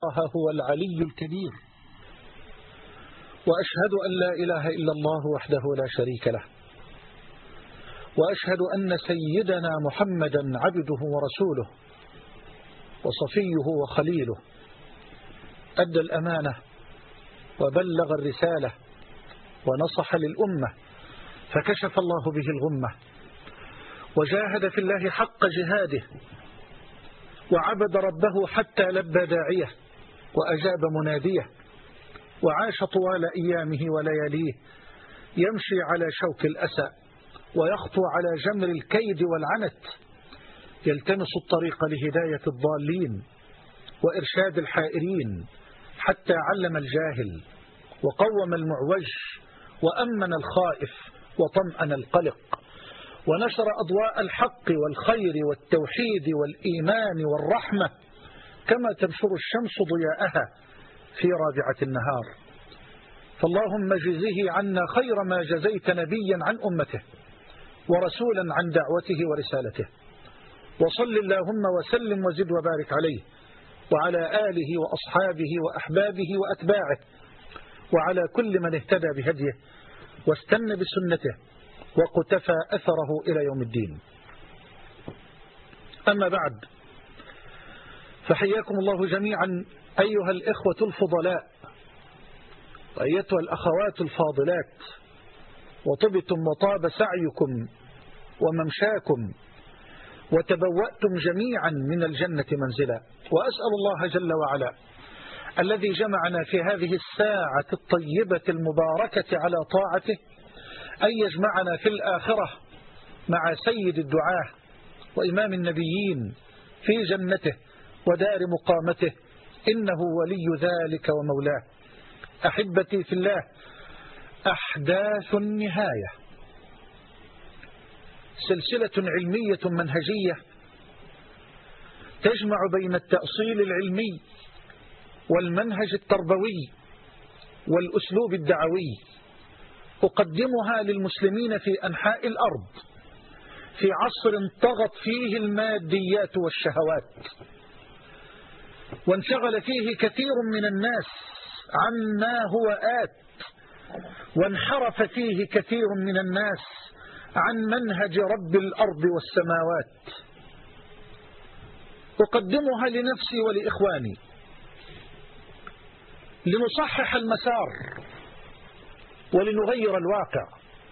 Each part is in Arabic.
الله هو العلي الكبير، وأشهد أن لا إله إلا الله وحده لا شريك له، وأشهد أن سيدنا محمدا عبده ورسوله وصفيه وخليله، أدى الأمانة وبلغ الرسالة ونصح للأمة، فكشف الله به الغمة، وجاهد في الله حق جهاده، وعبد ربه حتى لبى داعيه وأجاب مناديه، وعاش طوال أيامه ولياليه يمشي على شوك الأسى ويخطو على جمر الكيد والعنت، يلتمس الطريق لهداية الضالين وإرشاد الحائرين، حتى علم الجاهل وقوم المعوج وأمن الخائف وطمأن القلق، ونشر أضواء الحق والخير والتوحيد والإيمان والرحمة كما تنشر الشمس ضياءها في رابعة النهار. فاللهم جزه عنا خير ما جزيت نبيا عن أمته ورسولا عن دعوته ورسالته، وصل اللهم وسلم وزد وبارك عليه وعلى آله وأصحابه وأحبابه وأتباعه وعلى كل من اهتدى بهديه واستنى بسنته وقتفى أثره إلى يوم الدين. أما بعد، فحياكم الله جميعا أيها الإخوة الفضلاء وأيتها الأخوات الفاضلات، وطبتم وطاب سعيكم وممشاكم وتبوأتم جميعا من الجنة منزلا، وأسأل الله جل وعلا الذي جمعنا في هذه الساعة الطيبة المباركة على طاعته أن يجمعنا في الآخرة مع سيد الدعاة وإمام النبيين في جنته ودار مقامته، إنه ولي ذلك ومولاه. أحبتي في الله، أحداث النهاية سلسلة علمية منهجية تجمع بين التأصيل العلمي والمنهج التربوي والأسلوب الدعوي، أقدمها للمسلمين في أنحاء الأرض في عصر طغت فيه الماديات والشهوات، وانشغل فيه كثير من الناس عما هو آت، وانحرف فيه كثير من الناس عن منهج رب الأرض والسماوات. أقدمها لنفسي ولإخواني لنصحح المسار ولنغير الواقع،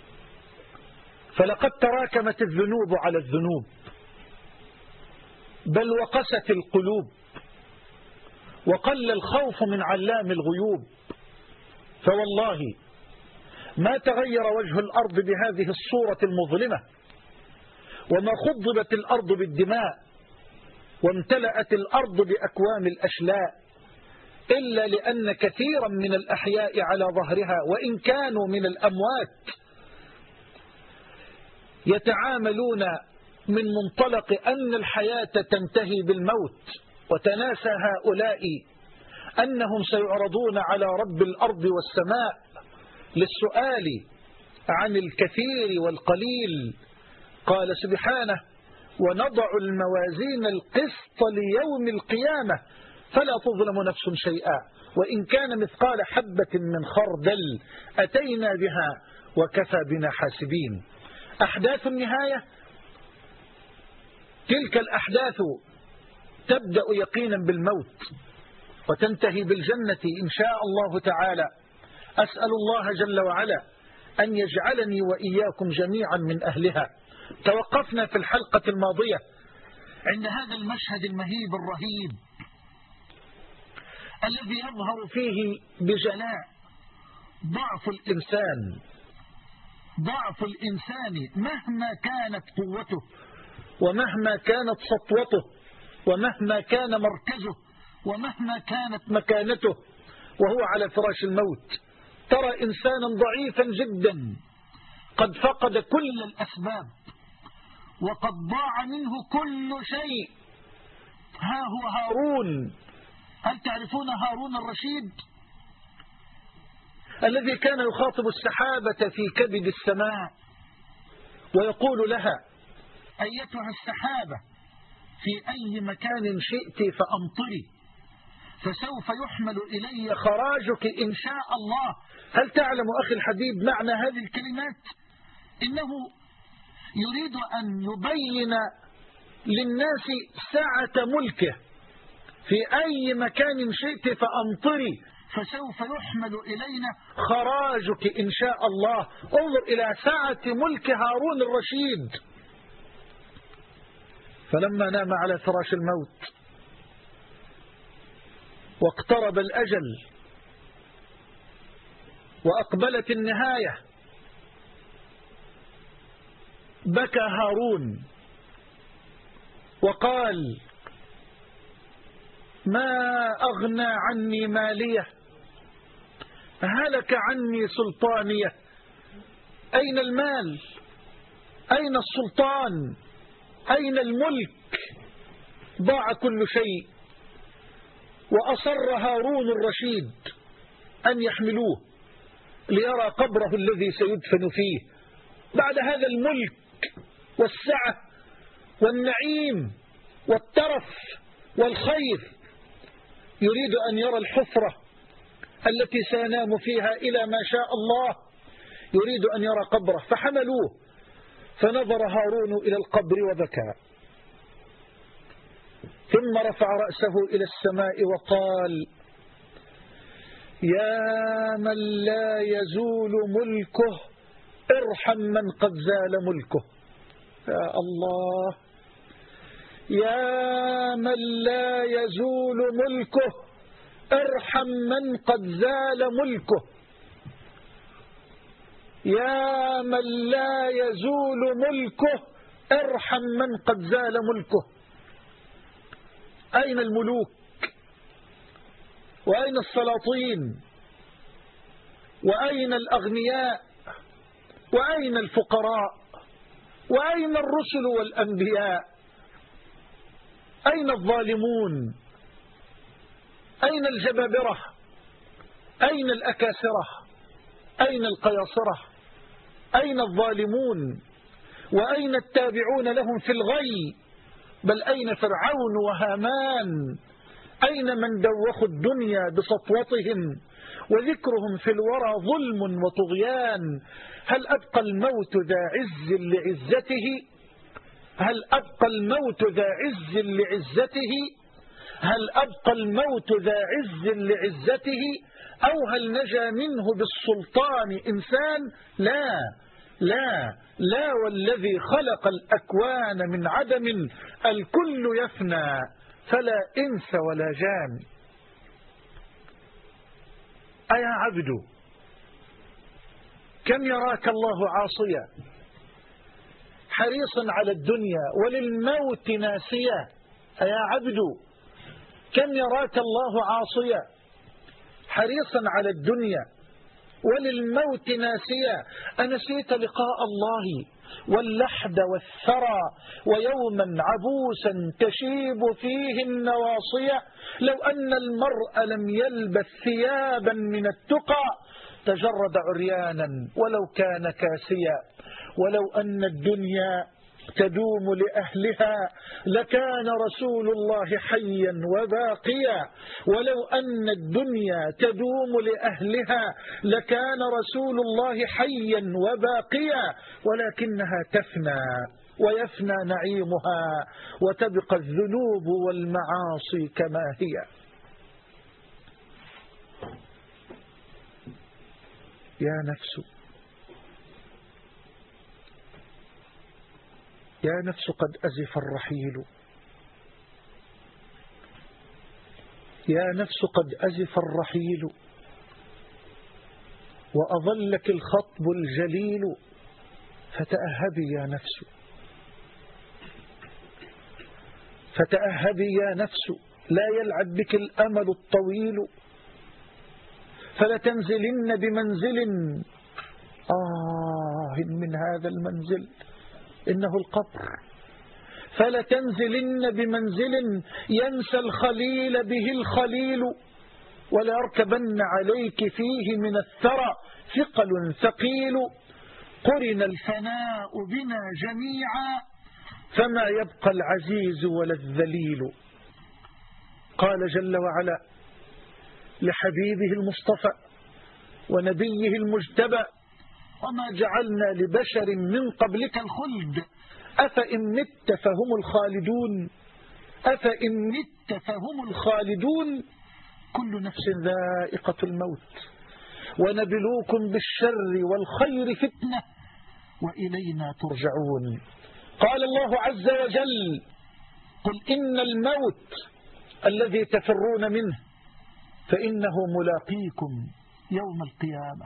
فلقد تراكمت الذنوب على الذنوب، بل وقست القلوب، وقل الخوف من علام الغيوب، فوالله ما تغير وجه الأرض بهذه الصورة المظلمة، وما خضبت الأرض بالدماء وامتلأت الأرض بأكوام الأشلاء إلا لأن كثيرا من الأحياء على ظهرها وإن كانوا من الأموات يتعاملون من منطلق أن الحياة تنتهي بالموت، وتناسى هؤلاء أنهم سيعرضون على رب الأرض والسماء للسؤال عن الكثير والقليل. قال سبحانه: ونضع الموازين القسط ليوم القيامة فلا تظلم نفس شيئا وإن كان مثقال حبة من خردل أتينا بها وكفى بنا حاسبين. أحداث النهاية، تلك الأحداث تبدأ يقينا بالموت وتنتهي بالجنة إن شاء الله تعالى. أسأل الله جل وعلا أن يجعلني وإياكم جميعا من أهلها. توقفنا في الحلقة الماضية عند هذا المشهد المهيب الرهيب الذي يظهر فيه بجلاء ضعف الإنسان مهما كانت قوته ومهما كانت سطوته ومهما كان مركزه ومهما كانت مكانته وهو على فراش الموت. ترى إنسانا ضعيفا جدا قد فقد كل الأسباب وقد ضاع منه كل شيء. ها هو هارون، هل تعرفون هارون الرشيد الذي كان يخاطب السحابة في كبد السماء ويقول لها: أيتها السحابة في أي مكان شئت فأمطري، فسوف يحمل إلي خراجك إن شاء الله. هل تعلم أخي الحبيب معنى هذه الكلمات؟ إنه يريد أن يبين للناس سعة ملكه. في أي مكان شئت فأمطري، فسوف يحمل إلينا خراجك إن شاء الله. انظر إلى سعة ملك هارون الرشيد. فلما نام على فراش الموت واقترب الأجل وأقبلت النهاية، بكى هارون وقال: ما أغنى عني مالية، هلك عني سلطانية. أين المال؟ أين السلطان؟ أين الملك؟ ضاع كل شيء. وأصر هارون الرشيد أن يحملوه ليرى قبره الذي سيدفن فيه بعد هذا الملك والسعة والنعيم والترف والخير. يريد أن يرى الحفرة التي سينام فيها إلى ما شاء الله، يريد أن يرى قبره. فحملوه، فنظر هارون إلى القبر وبكى، ثم رفع رأسه إلى السماء وقال: يا من لا يزول ملكه ارحم من قد زال ملكه. يا الله، يا من لا يزول ملكه ارحم من قد زال ملكه. يا من لا يزول ملكه ارحم من قد زال ملكه. أين الملوك؟ وأين السلاطين؟ وأين الأغنياء؟ وأين الفقراء؟ وأين الرسل والأنبياء؟ أين الظالمون؟ أين الجبابرة؟ أين الأكاسرة؟ أين القياصرة؟ أين الظالمون؟ وأين التابعون لهم في الغي؟ بل أين فرعون وهامان؟ أين من دوخوا الدنيا بسطوتهم وذكرهم في الورى ظلم وطغيان؟ هل أبقى الموت ذا عز لعزته؟ هل أبقى الموت ذا عز لعزته؟ هل أبقى الموت ذا عز لعزته؟ أو هل نجا منه بالسلطان إنسان؟ لا لا لا، والذي خلق الأكوان من عدم الكل يفنى فلا إنس ولا جان. أيا عبد، كم يراك الله عاصيا حريصا على الدنيا وللموت ناسيا. أيا عبد، كم يراك الله عاصيا حريصا على الدنيا وللموت ناسيا. أنسيت لقاء الله واللحد والثرى ويوما عبوسا تشيب فيه النواصية؟ لو أن المرء لم يلبث ثيابا من التقى تجرد عريانا ولو كان كاسيا. ولو أن الدنيا تدوم لأهلها لكان رسول الله حيا وباقيا. ولو أن الدنيا تدوم لأهلها لكان رسول الله حيا وباقيا، ولكنها تفنى ويفنى نعيمها وتبقى الذنوب والمعاصي كما هي. يا نفس، يا نفس قد أزف الرحيل، يا نفس قد أزف الرحيل وأظلك الخطب الجليل. فتأهبي يا نفس، فتأهبي يا نفس، لا يلعب بك الأمل الطويل. فلتنزلن بمنزل من هذا المنزل إنه القبر. فلتنزلن بمنزل ينسى الخليل به الخليل، وليركبن عليك فيه من الثرى ثقل ثقيل. قرن الفناء بنا جميعا فما يبقى العزيز ولا الذليل. قال جل وعلا: لحبيبه المصطفى ونبيه المجتبى: وما جعلنا لبشر من قبلك الخلد أفإن مت فهم الخالدون أفإن مت فهم الخالدون كل نفس ذائقة الموت ونبلوكم بالشر والخير فتنة وإلينا ترجعون. قال الله عز وجل: قل إن الموت الذي تفرون منه فإنه ملاقيكم يوم القيامة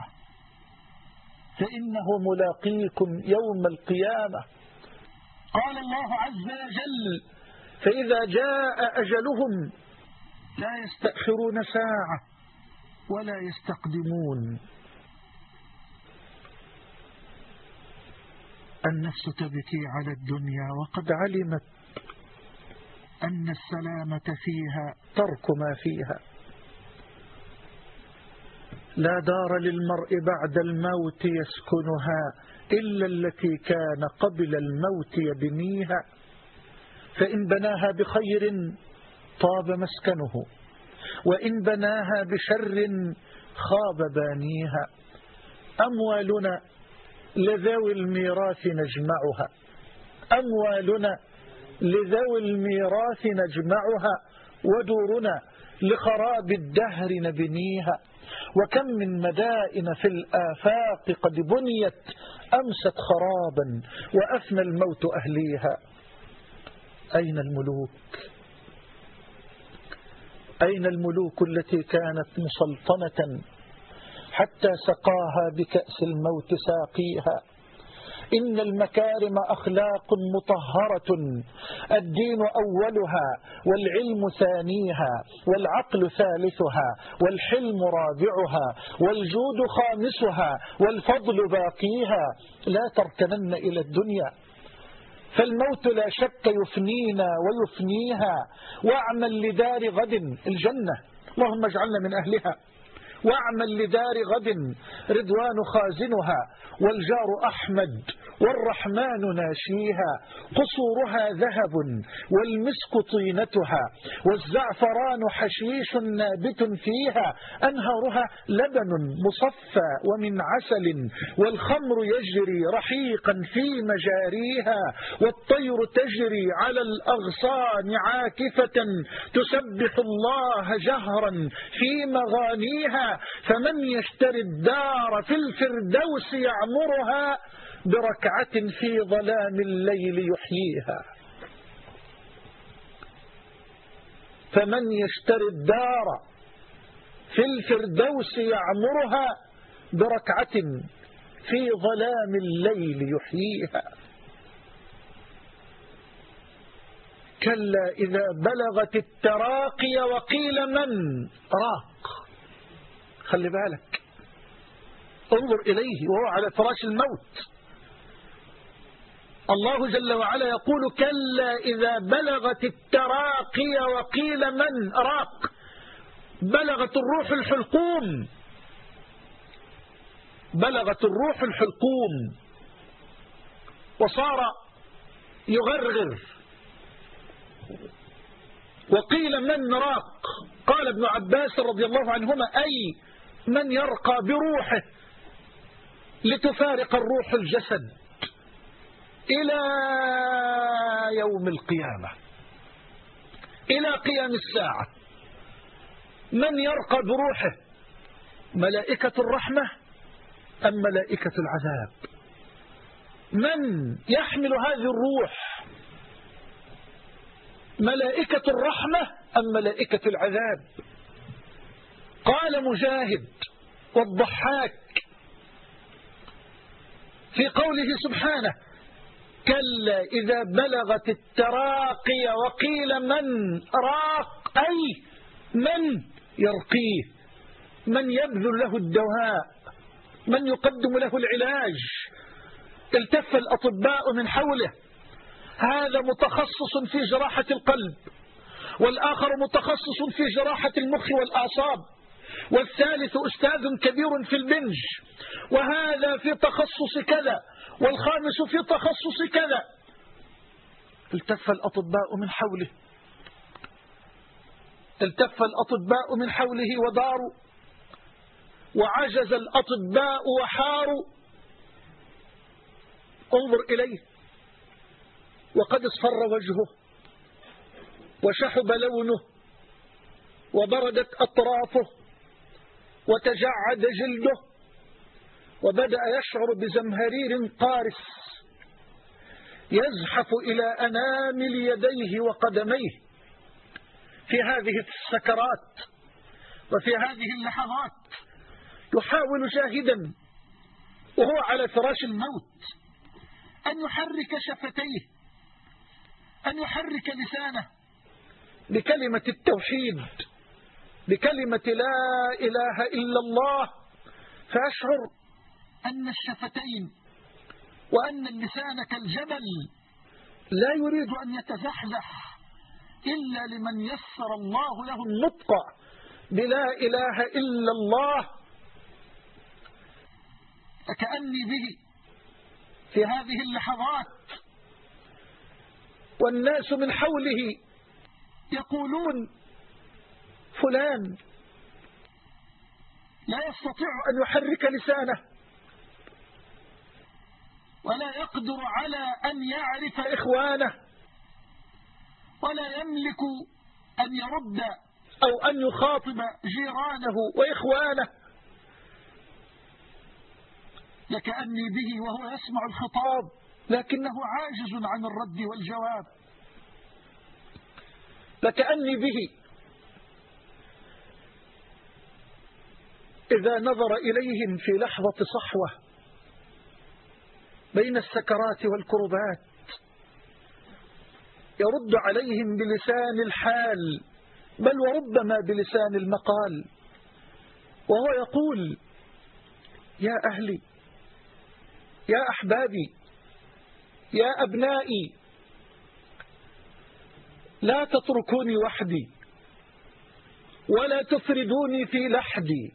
فإنه ملاقيكم يوم القيامة. قال الله عز وجل: فإذا جاء أجلهم لا يستأخرون ساعة ولا يستقدمون. النفس تبكي على الدنيا وقد علمت أن السلامة فيها ترك ما فيها. لا دار للمرء بعد الموت يسكنها إلا التي كان قبل الموت يبنيها، فإن بناها بخير طاب مسكنه وإن بناها بشر خاب بانيها. أموالنا لذوي الميراث نجمعها أموالنا لذوي الميراث نجمعها ودورنا لخراب الدهر نبنيها. وكم من مدائن في الآفاق قد بنيت أمست خرابا وأفنى الموت أهليها. أين الملوك؟ أين الملوك التي كانت مسلطنة حتى سقاها بكأس الموت ساقيها؟ إن المكارم أخلاق مطهرة الدين أولها والعلم ثانيها والعقل ثالثها والحلم رابعها والجود خامسها والفضل باقيها. لا تركنن إلى الدنيا فالموت لا شك يفنينا ويفنيها. واعمل لدار غد الجنة، اللهم اجعلنا من أهلها. واعمل لدار غد رضوان خازنها والجار أحمد والرحمن ناشيها. قصورها ذهب والمسك طينتها والزعفران حشيش نابت فيها. أنهارها لبن مصفى ومن عسل والخمر يجري رحيقا في مجاريها. والطير تجري على الأغصان عاكفة تسبح الله جهرا في مغانيها. فمن يشتري الدار في الفردوس يعمرها بركعة في ظلام الليل يحييها. فمن يشتري الدار في الفردوس يعمرها بركعة في ظلام الليل يحييها. كلا إذا بلغت التراقي وقيل من راق. خلي بالك، انظر إليه وهو على فراش الموت. الله جل وعلا يقول: كلا إذا بلغت التراقي وقيل من راق. بلغت الروح الحلقوم، بلغت الروح الحلقوم وصار يغرغر. وقيل من راق. قال ابن عباس رضي الله عنهما: أي من يرقى بروحه لتفارق الروح الجسد إلى يوم القيامة، إلى قيام الساعة. من يرقى بروحه، ملائكة الرحمة أم ملائكة العذاب؟ من يحمل هذه الروح، ملائكة الرحمة أم ملائكة العذاب؟ قال مجاهد والضحاك في قوله سبحانه: كلا إذا بلغت التراقي وقيل من راق، أي من يرقيه، من يبذل له الدواء، من يقدم له العلاج. التف الأطباء من حوله، هذا متخصص في جراحة القلب، والآخر متخصص في جراحة المخ والأعصاب، والثالث أستاذ كبير في البنج، وهذا في تخصص كذا، والخامس في تخصص كذا. التف الأطباء من حوله التف الأطباء من حوله وداروا، وعجز الأطباء وحاروا. انظر إليه، وقد اصفر وجهه وشحب لونه وبردت أطرافه وتجعد جلده، وبدأ يشعر بزمهرير قارس يزحف إلى أنامل يديه وقدميه في هذه السكرات وفي هذه اللحظات. يحاول جاهدا وهو على فراش الموت أن يحرك شفتيه، أن يحرك لسانه بكلمة التوحيد، بكلمة لا إله إلا الله، فأشعر أن الشفتين وأن اللسان كالجبل لا يريد أن يتزحزح إلا لمن يسر الله له النطق بلا إله إلا الله. فكأني به في هذه اللحظات والناس من حوله يقولون فلان لا يستطيع أن يحرك لسانه ولا يقدر على أن يعرف إخوانه ولا يملك أن يرد أو أن يخاطب جيرانه وإخوانه. لكأني به وهو يسمع الخطاب لكنه عاجز عن الرد والجواب. لكأني به إذا نظر إليهم في لحظة صحوة بين السكرات والكربات يرد عليهم بلسان الحال، بل وربما بلسان المقال، وهو يقول: يا أهلي، يا أحبابي، يا أبنائي، لا تتركوني وحدي ولا تفردوني في لحدي.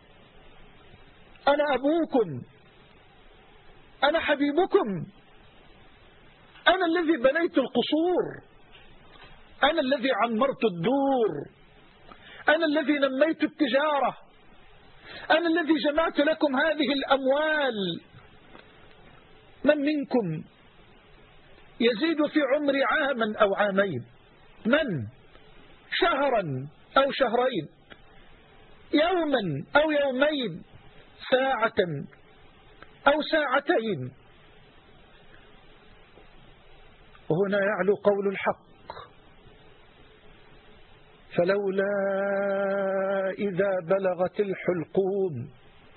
أنا أبوكم، أنا حبيبكم، أنا الذي بنيت القصور، أنا الذي عمرت الدور، أنا الذي نميت التجارة، أنا الذي جمعت لكم هذه الأموال. من منكم يزيد في عمري عاما أو عامين؟ من؟ شهرا أو شهرين، يوما أو يومين، ساعة أو ساعتين. وهنا يعلو قول الحق: فلولا إذا بلغت الحلقوم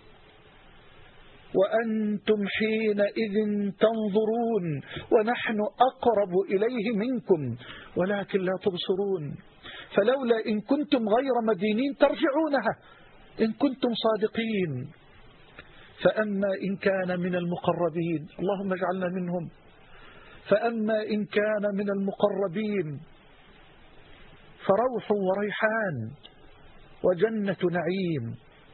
وأنتم حينئذ تنظرون ونحن أقرب إليه منكم ولكن لا تبصرون. فلولا إن كنتم غير مدينين ترجعونها إن كنتم صادقين. فأما إن كان من المقربين، اللهم اجعلنا منهم، فأما إن كان من المقربين فروح وريحان وجنة نعيم.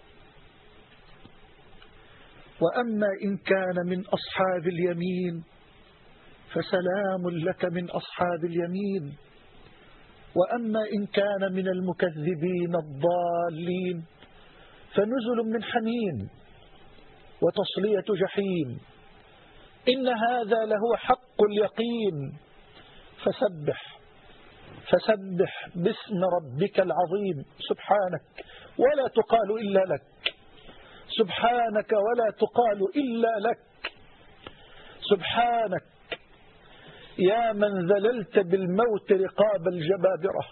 وأما إن كان من أصحاب اليمين فسلام لك من أصحاب اليمين. وأما إن كان من المكذبين الضالين فنزل من حميم وتصلية جحيم. إن هذا لهو حق اليقين. فسبح باسم ربك العظيم. سبحانك ولا تقال إلا لك، سبحانك ولا تقال إلا لك. سبحانك يا من ذللت بالموت رقاب الجبابرة.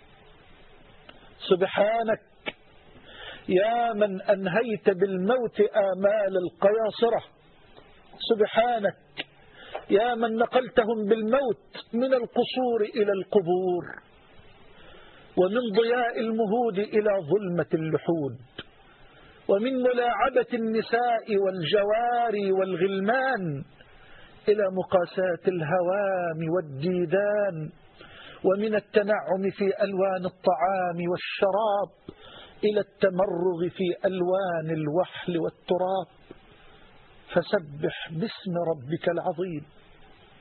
سبحانك يا من أنهيت بالموت آمال القياصرة. سبحانك يا من نقلتهم بالموت من القصور إلى القبور ومن ضياء المهود إلى ظلمة اللحود ومن ملاعبة النساء والجواري والغلمان إلى مقاساة الهوام والديدان ومن التنعم في ألوان الطعام والشراب إلى التمرغ في ألوان الوحل والتراب. فسبح باسم ربك العظيم.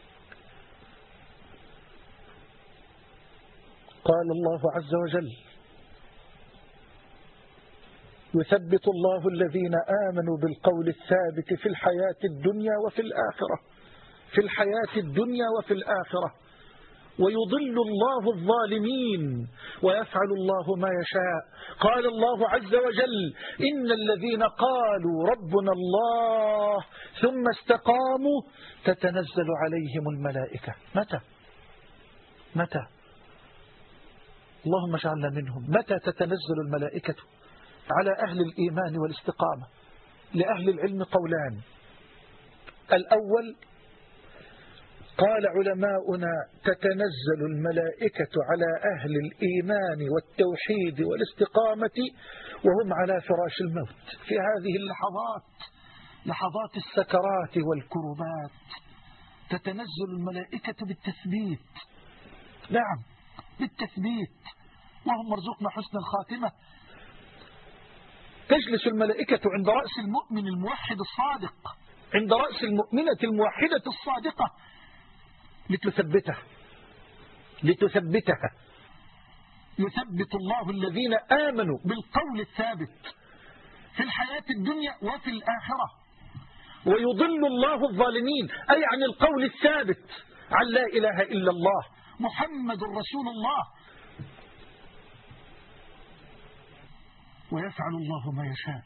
قال الله عز وجل: يثبت الله الذين آمنوا بالقول الثابت في الحياة الدنيا وفي الآخرة، في الحياة الدنيا وفي الآخرة، ويضل الله الظالمين ويفعل الله ما يشاء. قال الله عز وجل: إن الذين قالوا ربنا الله ثم استقاموا تتنزل عليهم الملائكة. متى اللهم اجعلنا منهم. متى تتنزل الملائكة على أهل الإيمان والاستقامة؟ لأهل العلم قولان. الأول قال علماؤنا: تتنزل الملائكة على أهل الإيمان والتوحيد والاستقامة وهم على فراش الموت، في هذه اللحظات، لحظات السكرات والكربات، تتنزل الملائكة بالتثبيت. نعم، بالتثبيت، وهم مرزقنا حسن الخاتمة. تجلس الملائكة عند رأس المؤمن الموحد الصادق، عند رأس المؤمنة الموحدة الصادقة، لتثبتها. يثبت الله الذين آمنوا بالقول الثابت في الحياة الدنيا وفي الآخرة، ويضل الله الظالمين، أي عن القول الثابت عن لا إله إلا الله محمد رسول الله. ويفعل الله ما يشاء.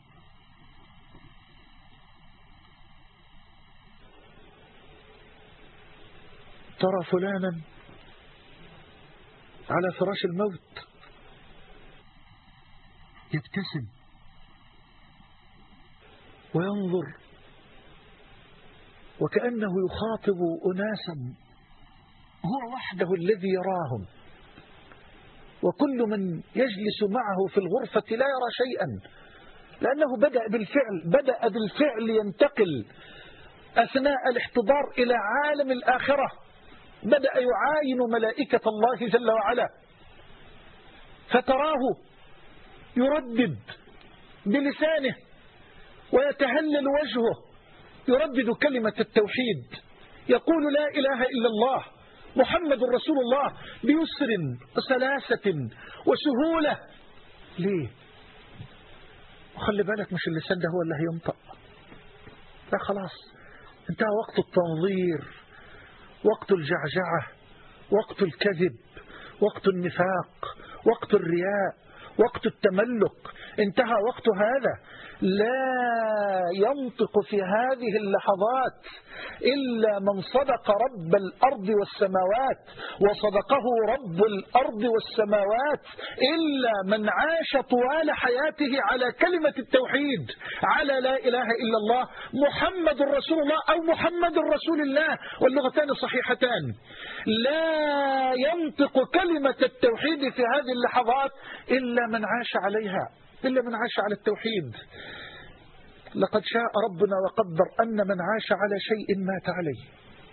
ترى فلانا على فراش الموت يبتسم وينظر وكأنه يخاطب أناسا هو وحده الذي يراهم، وكل من يجلس معه في الغرفة لا يرى شيئا، لأنه بدأ بالفعل ينتقل أثناء الاحتضار إلى عالم الآخرة، بدأ يعاين ملائكة الله جل وعلا، فتراه يردد بلسانه ويتهلل وجهه، يردد كلمة التوحيد، يقول لا إله إلا الله محمد رسول الله بيسر وسلاسة وسهولة. ليه؟ وخلي بالك مش اللسان ده هو اللي هينطق، لا خلاص انتهى وقت التنظير، وقت الجعجعة، وقت الكذب، وقت النفاق، وقت الرياء، وقت التملق، انتهى وقت هذا. لا ينطق في هذه اللحظات إلا من صدق رب الأرض والسماوات، وصدقه رب الأرض والسماوات، إلا من عاش طوال حياته على كلمة التوحيد، على لا إله إلا الله محمد رسول الله أو محمد رسول الله، واللغتان صحيحتان. لا ينطق كلمة التوحيد في هذه اللحظات إلا من عاش عليها، إلا من عاش على التوحيد. لقد شاء ربنا وقدر أن من عاش على شيء مات عليه،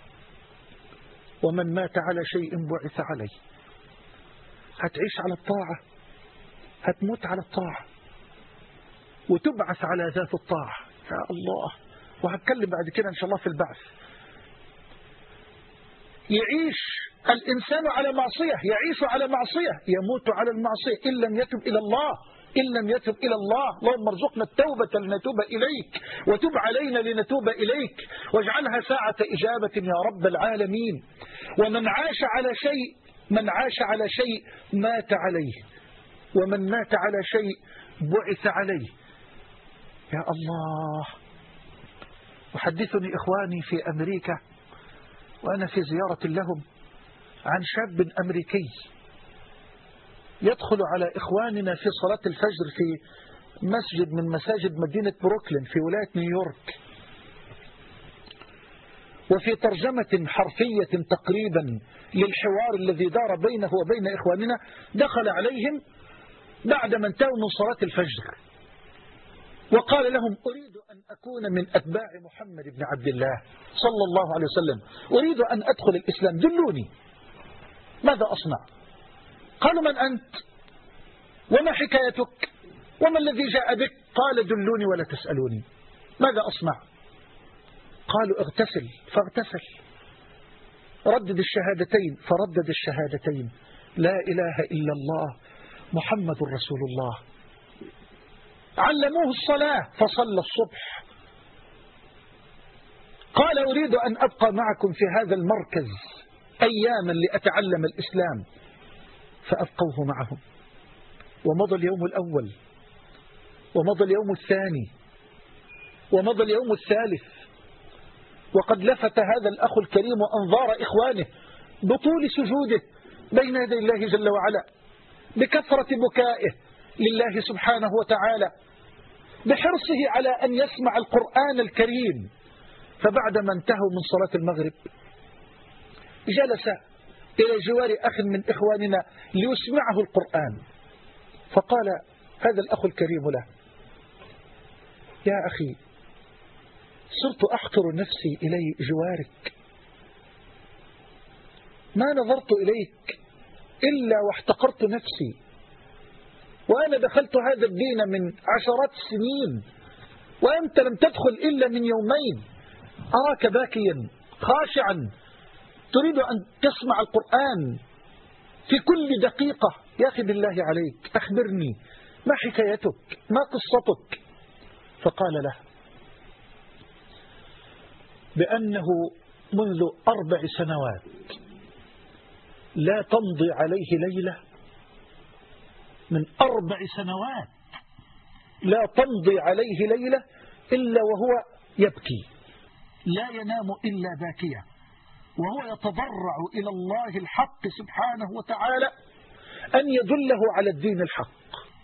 ومن مات على شيء بعث عليه. هتعيش على الطاعة، هتموت على الطاعة، وتبعث على ذات الطاعة. يا الله، وهتكلم بعد كده إن شاء الله في البعث. يعيش الإنسان على معصية، يعيش على معصية، يموت على المعصية إن لم يتب إلى الله، إن لم يتب إلى الله. اللهم ارزقنا التوبة لنتوب إليك، وتب علينا لنتوب إليك، واجعلها ساعة إجابة يا رب العالمين. ومن عاش على شيء، من عاش على شيء مات عليه، ومن مات على شيء بعث عليه. يا الله. وحدثني إخواني في أمريكا وأنا في زيارة لهم عن شاب أمريكي يدخل على إخواننا في صلاة الفجر في مسجد من مساجد مدينة بروكلين في ولاية نيويورك، وفي ترجمة حرفية تقريبا للحوار الذي دار بينه وبين إخواننا، دخل عليهم بعد ما انتهوا من صلاة الفجر وقال لهم: أريد أن أكون من أتباع محمد بن عبد الله صلى الله عليه وسلم، أريد أن أدخل الإسلام، دلوني ماذا أصنع؟ قالوا: من أنت؟ وما حكايتك؟ وما الذي جاء بك؟ قال: دلوني ولا تسألوني، ماذا أصنع؟ قالوا: اغتسل، فاغتسل، ردد الشهادتين، فردد الشهادتين، لا إله إلا الله محمد رسول الله. علموه الصلاة فصلى الصبح. قال أريد أن أبقى معكم في هذا المركز أياما لأتعلم الإسلام، فأبقوه معهم. ومضى اليوم الأول، ومضى اليوم الثاني، ومضى اليوم الثالث، وقد لفت هذا الأخ الكريم أنظار إخوانه بطول سجوده بين يدي الله جل وعلا، بكثرة بكائه لله سبحانه وتعالى، بحرصه على أن يسمع القرآن الكريم. فبعدما انتهوا من صلاة المغرب جلس إلى جوار أخ من إخواننا ليسمعه القرآن، فقال هذا الأخ الكريم له: يا أخي، صرت أحقر نفسي إلي جوارك، ما نظرت إليك إلا واحتقرت نفسي، وأنا دخلت هذا الدين من عشرات السنين، وأنت لم تدخل إلا من يومين. أراك باكيا خاشعا تريد أن تسمع القرآن في كل دقيقة. يا أخي بالله عليك أخبرني، ما حكايتك، ما قصتك؟ فقال له بأنه منذ 4 سنوات لا تمضي عليه ليلة، من 4 سنوات لا تمضي عليه ليلة إلا وهو يبكي، لا ينام إلا باكيا، وهو يتضرع إلى الله الحق سبحانه وتعالى أن يدله على الدين الحق.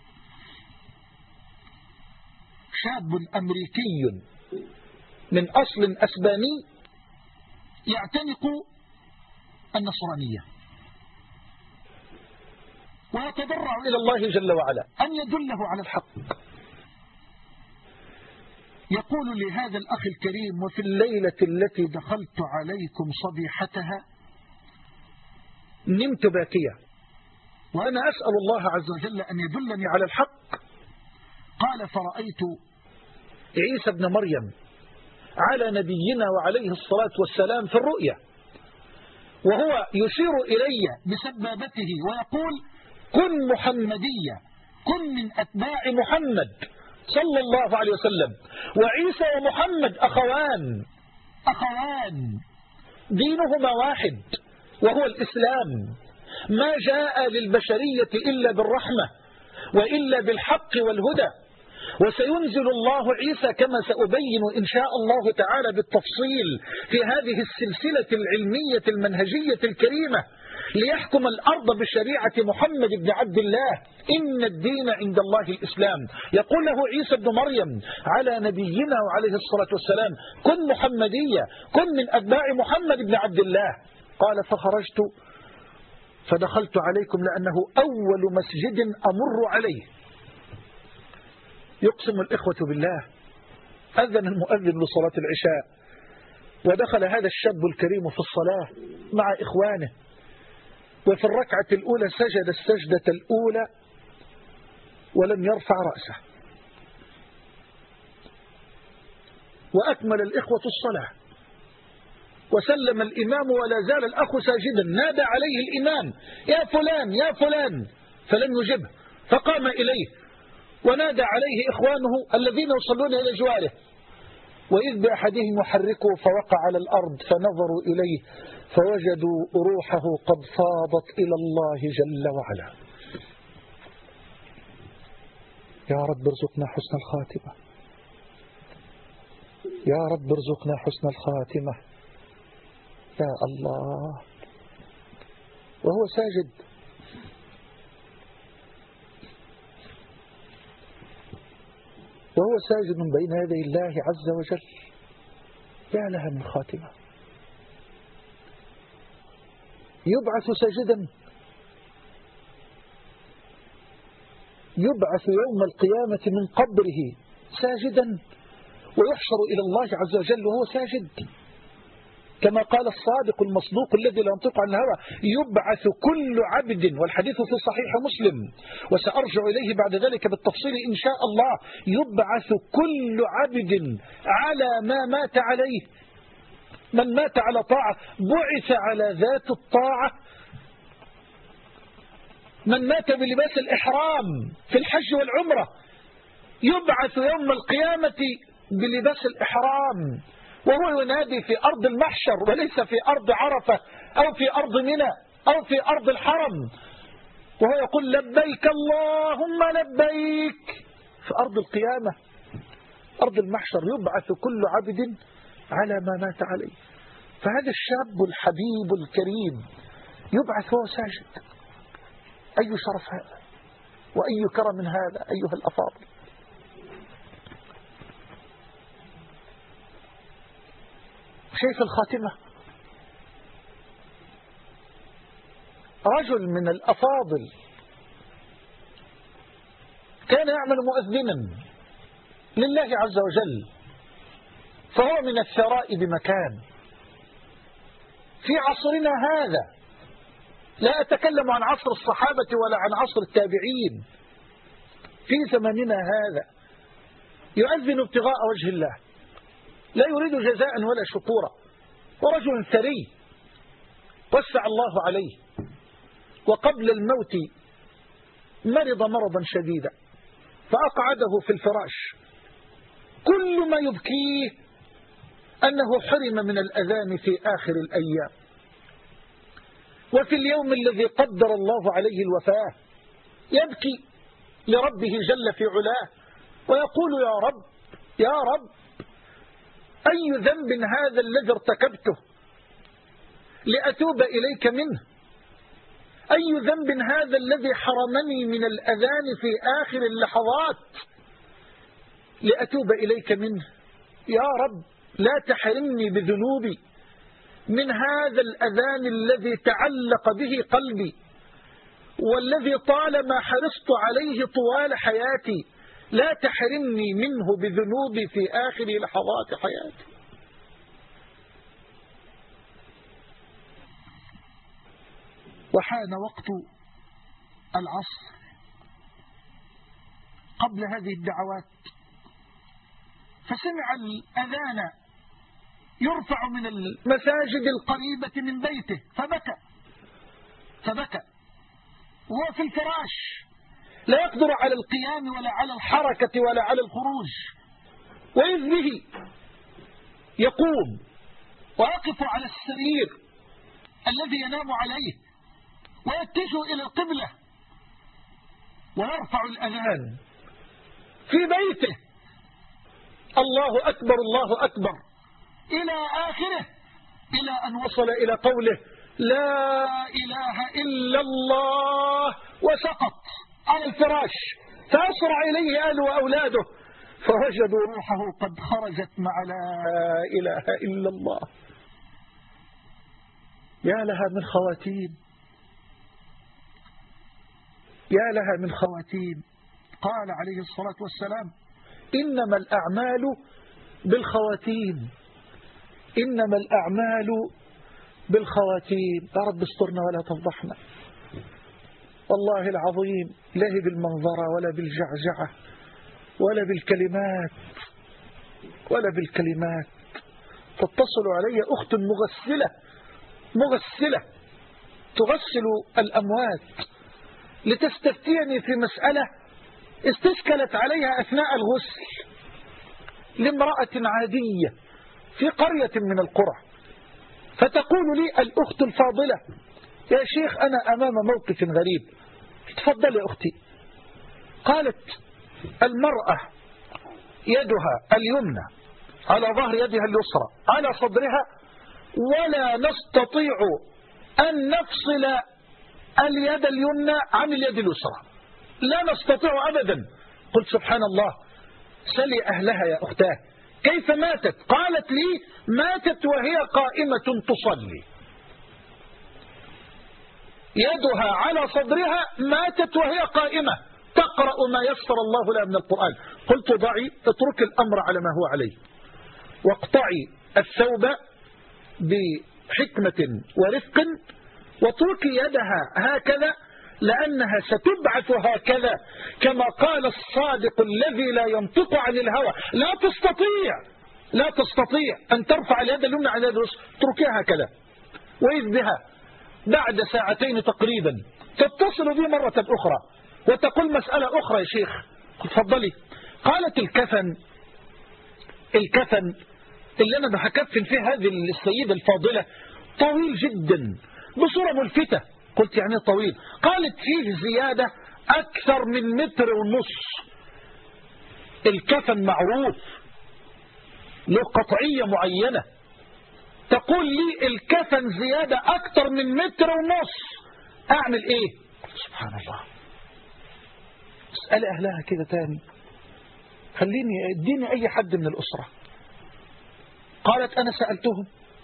شاب أمريكي من أصل أسباني يعتنق النصرانية ويتضرع إلى الله جل وعلا أن يدله على الحق. يقول لهذا الأخ الكريم: وفي الليلة التي دخلت عليكم صبيحتها نمت باكيا وأنا أسأل الله عز وجل أن يدلني على الحق. قال: فرأيت عيسى ابن مريم على نبينا وعليه الصلاة والسلام في الرؤيا، وهو يشير إلي بسبابته ويقول: كن محمدية، كن من أتباع محمد صلى الله عليه وسلم. وعيسى ومحمد أخوان دينهما واحد وهو الإسلام، ما جاء للبشرية إلا بالرحمة وإلا بالحق والهدى. وسينزل الله عيسى كما سأبين إن شاء الله تعالى بالتفصيل في هذه السلسلة العلمية المنهجية الكريمة ليحكم الأرض بشريعة محمد بن عبد الله. إن الدين عند الله الإسلام. يقول له عيسى بن مريم على نبينا وعليه الصلاة والسلام: كن محمدية، كن من أتباع محمد بن عبد الله. قال: فخرجت فدخلت عليكم لأنه أول مسجد أمر عليه. يقسم الإخوة بالله، أذن المؤذن لصلاة العشاء ودخل هذا الشاب الكريم في الصلاة مع إخوانه، وفي الركعة الأولى سجد السجدة الأولى ولم يرفع رأسه، وأكمل الإخوة الصلاة وسلم الإمام ولا زال الأخ ساجدا. نادى عليه الإمام: يا فلان يا فلان، فلم يجبه، فقام إليه ونادى عليه إخوانه الذين يصلون إلى جواره، وإذ بأحدهم يحركه فوقع على الأرض، فنظروا إليه فوجدوا روحه قد فاضت إلى الله جل وعلا. يا رب ارزقنا حسن الخاتمة، يا رب ارزقنا حسن الخاتمة يا الله. وهو ساجد بين يدي الله عز وجل، يا لها من خاتمة. يبعث ساجدا، يبعث يوم القيامة من قبره ساجدا، ويحشر إلى الله عز وجل وهو ساجد، كما قال الصادق المصدوق الذي لا ينطق عن الهوى: يبعث كل عبد، والحديث في صحيح مسلم وسأرجع إليه بعد ذلك بالتفصيل إن شاء الله، يبعث كل عبد على ما مات عليه. من مات على طاعة بعث على ذات الطاعة. من مات بلباس الإحرام في الحج والعمرة يبعث يوم القيامة بلباس الإحرام، وهو ينادي في أرض المحشر وليس في أرض عرفة أو في أرض منى أو في أرض الحرم، وهو يقول لبيك اللهم لبيك في أرض القيامة، أرض المحشر، يبعث كل عبد على ما مات عليه. فهذا الشاب الحبيب الكريم يبعث وهو ساجد. أي شرف هذا وأي كرم هذا أيها الأفاضل. شايف الخاتمة؟ رجل من الأفاضل كان يعمل مؤذنا لله عز وجل، فهو من الثراء بمكان. في عصرنا هذا، لا أتكلم عن عصر الصحابة ولا عن عصر التابعين، في زماننا هذا يؤذن ابتغاء وجه الله، لا يريد جزاء ولا شكورا، ورجل ثري وسع الله عليه، وقبل الموت مرض مرضا شديدا فأقعده في الفراش. كل ما يبكيه أنه حرم من الأذان في آخر الأيام، وفي اليوم الذي قدر الله عليه الوفاة يبكي لربه جل في علاه ويقول يا رب يا رب، أي ذنب هذا الذي ارتكبته لأتوب إليك منه؟ أي ذنب هذا الذي حرمني من الأذان في آخر اللحظات لأتوب إليك منه؟ يا رب لا تحرمني بذنوبي من هذا الأذان الذي تعلق به قلبي والذي طالما حرصت عليه طوال حياتي، لا تحرمني منه بذنوبي في آخر لحظات حياتي. وحان وقت العصر قبل هذه الدعوات، فسمع الأذان يرفع من المساجد القريبة من بيته فبكى وهو في الفراش، لا يقدر على القيام ولا على الحركة ولا على الخروج، وإذ به يقوم ويقف على السرير الذي ينام عليه ويتجه إلى القبلة ويرفع الأذان في بيته، الله أكبر الله أكبر، إلى آخره، إلى أن وصل إلى قوله لا إله إلا الله، وسقط على الفراش، فأسرع إليه أهله وأولاده فوجدوا روحه قد خرجت مع لا إله إلا الله. يا لها من خواتيم، يا لها من خواتيم. قال عليه الصلاة والسلام إنما الأعمال بالخواتيم، إنما الأعمال بالخواتيم. يا رب استرنا ولا تفضحنا، والله العظيم لا بالمنظرة ولا بالجعجعة ولا بالكلمات ولا بالكلمات. تتصل علي أخت مغسلة تغسل الأموات لتستفتيني في مسألة استشكلت عليها أثناء الغسل لامرأة عادية في قرية من القرى، فتقول لي الأخت الفاضلة يا شيخ أنا أمام موقف غريب. تفضل يا أختي. قالت المرأة يدها اليمنى على ظهر يدها اليسرى على صدرها، ولا نستطيع أن نفصل اليد اليمنى عن اليد اليسرى، لا نستطيع أبدا. قلت سبحان الله، سلي أهلها يا أختاه كيف ماتت؟ قالت لي ماتت وهي قائمة تصلي، يدها على صدرها، ماتت وهي قائمة تقرأ ما يسر الله لها من القرآن. قلت ضعي، اترك الأمر على ما هو عليه، واقطعي الثوب بحكمة ورفق، واتركي يدها هكذا لأنها ستبعث هكذا كما قال الصادق الذي لا ينطق عن الهوى. لا تستطيع أن ترفع اليد اليمنى على اليد اليسرى، اتركيها هكذا. وإذ بها بعد ساعتين تقريبا تتصل بي مرة أخرى وتقول مسألة أخرى يا شيخ. تفضلي. قالت الكفن اللي أنا هكفن فيه هذه السيدة الفاضلة طويل جدا بصورة ملفتة. قلت يعني طويل؟ قالت فيه زيادة أكثر من 1.5 متر. الكفن معروف له قطعية معينة، تقول لي الكفن زيادة أكثر من 1.5 متر، أعمل إيه؟ سبحان الله. اسأل أهلها كده تاني، اديني أي حد من الأسرة. قالت أنا سألتهم،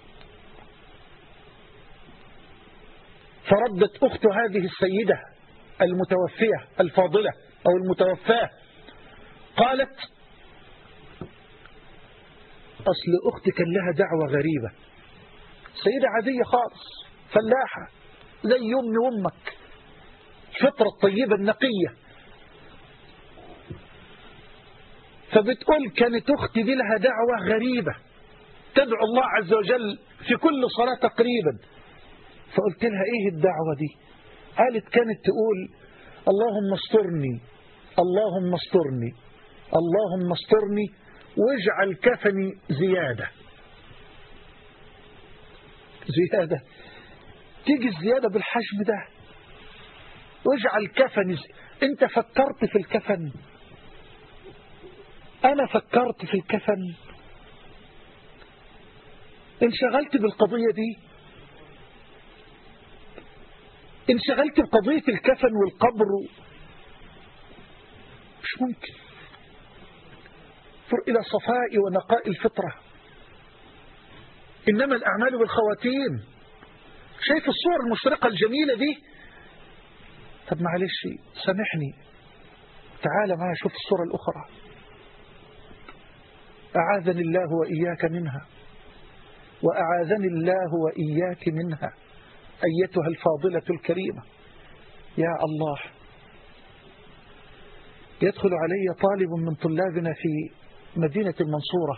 فردت أخت هذه السيدة المتوفية الفاضلة أو المتوفاة، قالت أصل أختي كان لها دعوة غريبة، سيدة عادية خالص فلاحة زي أمي وأمك، الفطرة الطيبة النقية، فبتقول كانت أختي دي لها دعوة غريبة تدعو الله عز وجل في كل صلاة تقريبا. فقلت لها إيه الدعوة دي؟ قالت كانت تقول اللهم استرني اللهم استرني اللهم استرني واجعل كفني زيادة. زيادة؟ تيجي الزيادة بالحجم ده؟ واجعل كفني انت فكرت في الكفن؟ انا فكرت في الكفن؟ انشغلت بالقضية دي؟ انشغلت بقضية الكفن والقبر؟ مش ممكن. فر إلى صفاء ونقاء الفطرة، إنما الأعمال بالخواتيم. شايف الصور المشرقة الجميلة دي؟ طب معلش سامحني، تعال معي شوف الصورة الأخرى. أعاذني الله وإياك منها، وأعاذني الله وإياك منها أيتها الفاضلة الكريمة. يا الله، يدخل علي طالب من طلابنا في مدينة المنصورة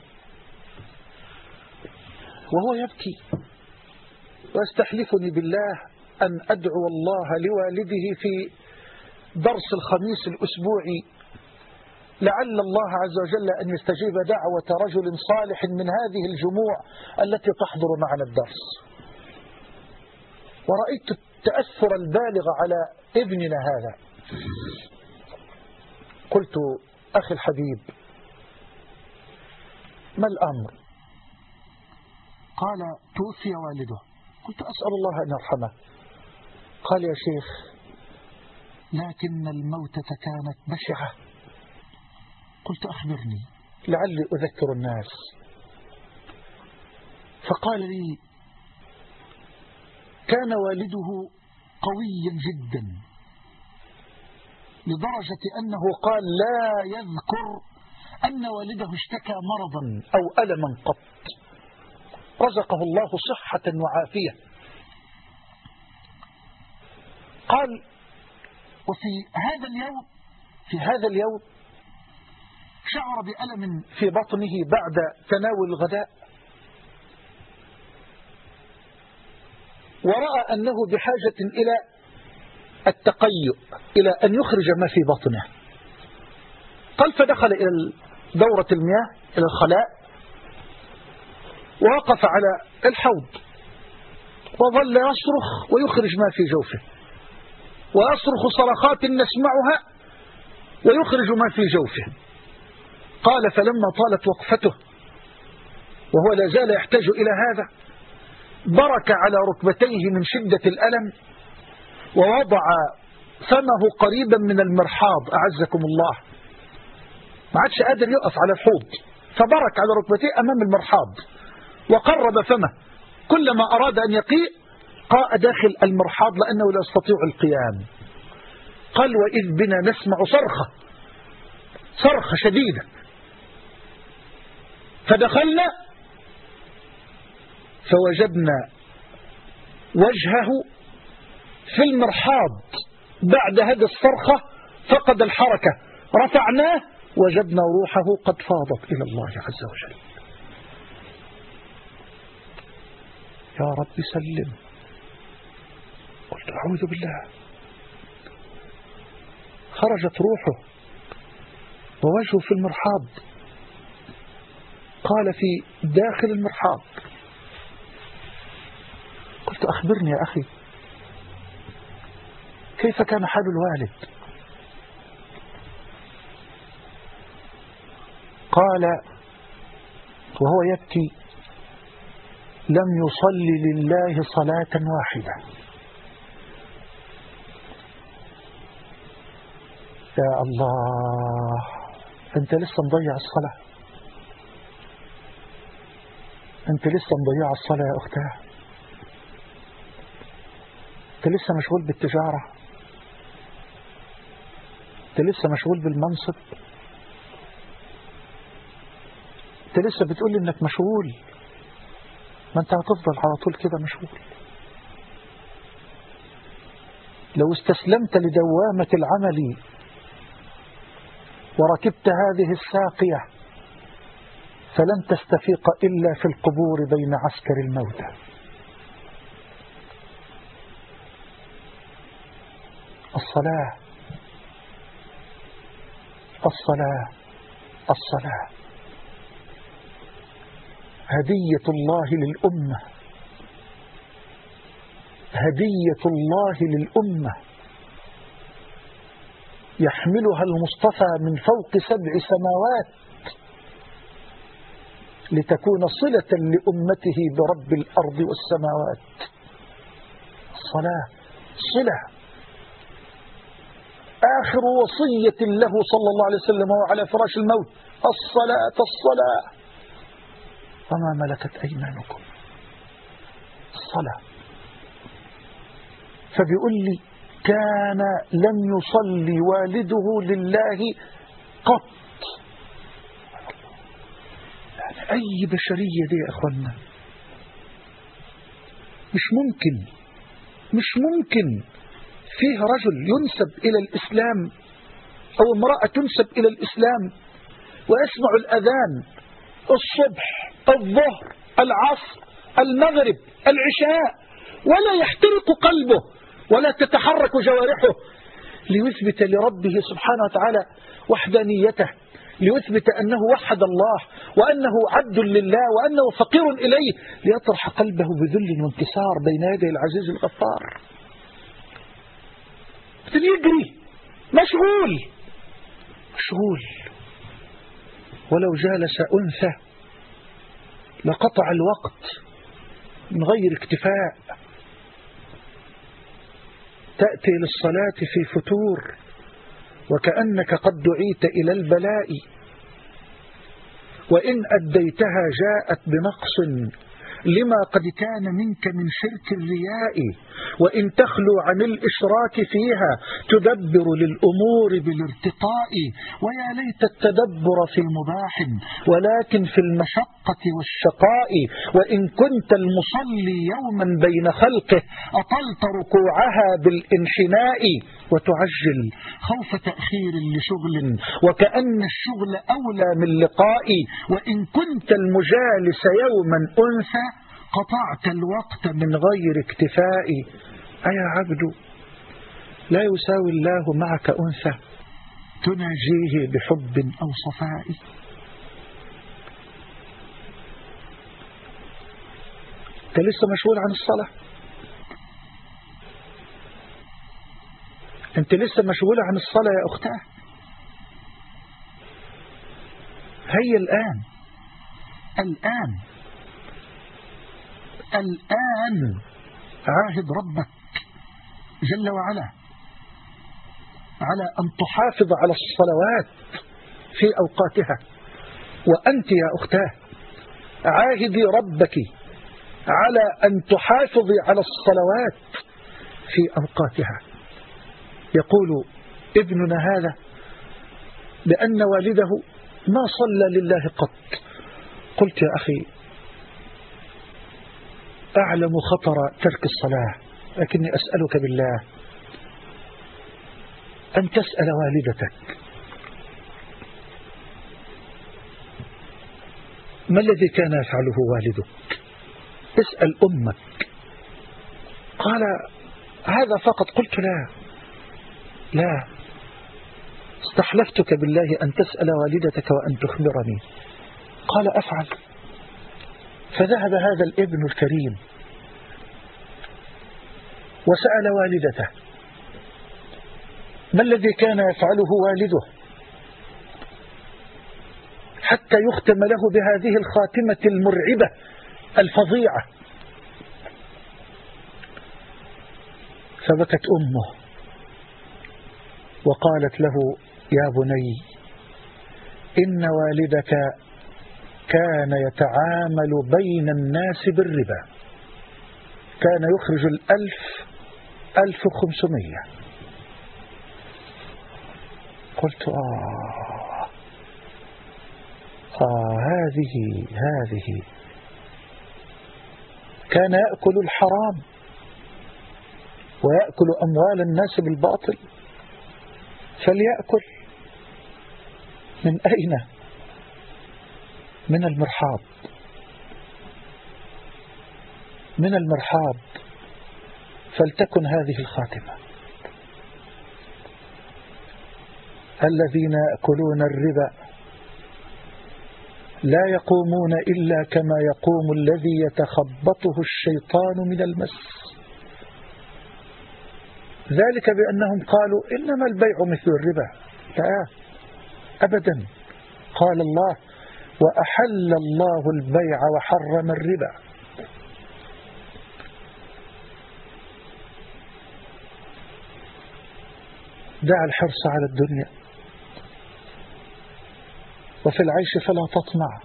وهو يبكي ويستحلفني بالله أن أدعو الله لوالده في درس الخميس الأسبوعي لعل الله عز وجل أن يستجيب دعوة رجل صالح من هذه الجموع التي تحضر معنا الدرس. ورأيت التأثر البالغ على ابننا هذا. قلت أخي الحبيب ما الأمر؟ قال توفي والده. قلت أسأل الله أن يرحمه. قال يا شيخ لكن الموتة كانت بشعة. قلت أخبرني لعلي أذكر الناس. فقال لي كان والده قويا جدا لدرجة أنه قال لا يذكر أن والده اشتكى مرضا أو ألما قط، رزقه الله صحة وعافية. قال وفي هذا اليوم شعر بألم في بطنه بعد تناول الغداء، ورأى أنه بحاجة إلى التقيؤ، إلى أن يخرج ما في بطنه. قال فدخل إلى دورة المياه إلى الخلاء ووقف على الحوض وظل يصرخ ويخرج ما في جوفه، ويصرخ صرخات نسمعها ويخرج ما في جوفه. قال فلما طالت وقفته وهو لا زال يحتاج إلى هذا برك على ركبتيه من شدة الألم ووضع فمه قريبا من المرحاض أعزكم الله، ما عادش قادر يقف على الحوض، فبرك على ركبتيه أمام المرحاض وقرب فمه، كلما أراد أن يقيء قاء داخل المرحاض لأنه لا يستطيع القيام. قال وإذ بنا نسمع صرخة شديدة، فدخلنا فوجدنا وجهه في المرحاض بعد هذه الصرخة فقد الحركة، رفعناه وجدنا روحه قد فاضت إلى الله عز وجل. يا رب سلم. قلت أعوذ بالله. خرجت روحه ووجهه في المرحاض. قال في داخل المرحاض. قلت أخبرني يا أخي كيف كان حال الوالد؟ قال وهو يبكي لم يصلي لله صلاة واحدة. يا الله، أنت لسه مضيع الصلاة، أنت لسه مضيع الصلاة يا أختها، أنت لسه مشغول بالتجارة، أنت لسه مشغول بالمنصب، أنت لسه بتقول لي إنك مشغول. ما أنت هتفضل على طول كده مشغول. لو استسلمت لدوامة العمل وركبت هذه الساقية فلن تستفيق إلا في القبور بين عسكر الموتى. الصلاة الصلاة الصلاة هدية الله للأمة، هدية الله للأمة يحملها المصطفى من فوق 7 سماوات لتكون صلة لأمته برب الأرض والسماوات. الصلاة صلة. آخر وصية له صلى الله عليه وسلم وعلى فراش الموت الصلاة الصلاة وما ملكت أيمانكم. الصلاة. فبيقول لي كان لم يصلي والده لله قط. يعني أي بشرية دي يا أخوانا، مش ممكن فيه رجل ينسب إلى الإسلام أو امرأة تنسب إلى الإسلام ويسمع الأذان الصبح الظهر العصر المغرب العشاء ولا يحترق قلبه ولا تتحرك جوارحه ليثبت لربه سبحانه وتعالى وحدانيته، ليثبت أنه وحد الله وأنه عبد لله وأنه فقير إليه، ليطرح قلبه بذل وانكسار بين يدي العزيز الغفار. يجري مشغول ولو جالس أنثى لقطع الوقت من غير اكتفاء. تأتي للصلاة في فتور وكأنك قد دعيت إلى البلاء، وإن أديتها جاءت بنقص لما قد كان منك من شرك الرياء، وإن تخلو عن الإشراك فيها تدبر للأمور بالارتقاء. ويا ليت التدبر في المباح ولكن في المشقة والشقاء. وإن كنت المصلي يوما بين خلقه أطلت ركوعها بالانحناء، وتعجل خوف تأخير لشغل وكأن الشغل أولى من لقاء. وإن كنت المجالس يوما أنثى قطعت الوقت من غير اكتفاء. أيا عبد لا يساوي الله معك أنثى تناجيه بحب أو صفاء. أنت لسه مشغول عن الصلاة، أنت لسه مشغولة عن الصلاة يا أختاه. هيا الآن عاهد ربك جل وعلا على أن تحافظ على الصلوات في أوقاتها. وأنت يا أختاه عاهدي ربك على أن تحافظي على الصلوات في أوقاتها. يقول ابننا هذا بأن والده ما صلى لله قط. قلت يا أخي أعلم خطر ترك الصلاة، لكني أسألك بالله أن تسأل والدتك ما الذي كان يفعله والدك. اسأل أمك. قال هذا فقط. قلت لا استحلفتك بالله أن تسأل والدتك وأن تخبرني. قال أفعل. فذهب هذا الابن الكريم وسأل والدته ما الذي كان يفعله والده حتى يختم له بهذه الخاتمة المرعبة الفظيعة. فبكت أمه وقالت له يا بني إن والدك كان يتعامل بين الناس بالربا، كان يخرج 1500. قلت هذه كان يأكل الحرام ويأكل أموال الناس بالباطل، فليأكل من أين؟ من المرحاض، من المرحاض، فلتكن هذه الخاتمة. الذين يأكلون الربا لا يقومون إلا كما يقوم الذي يتخبطه الشيطان من المس، ذلك بأنهم قالوا إنما البيع مثل الربا. لا أبدا، قال الله وأحل الله البيع وحرم الربا. دع الحرص على الدنيا، وفي العيش فلا تطمع،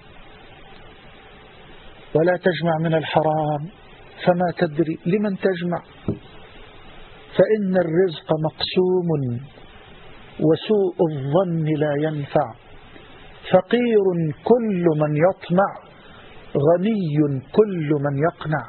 ولا تجمع من الحرام فما تدري لمن تجمع، فإن الرزق مقسوم وسوء الظن لا ينفع، فقير كل من يطمع، غني كل من يقنع.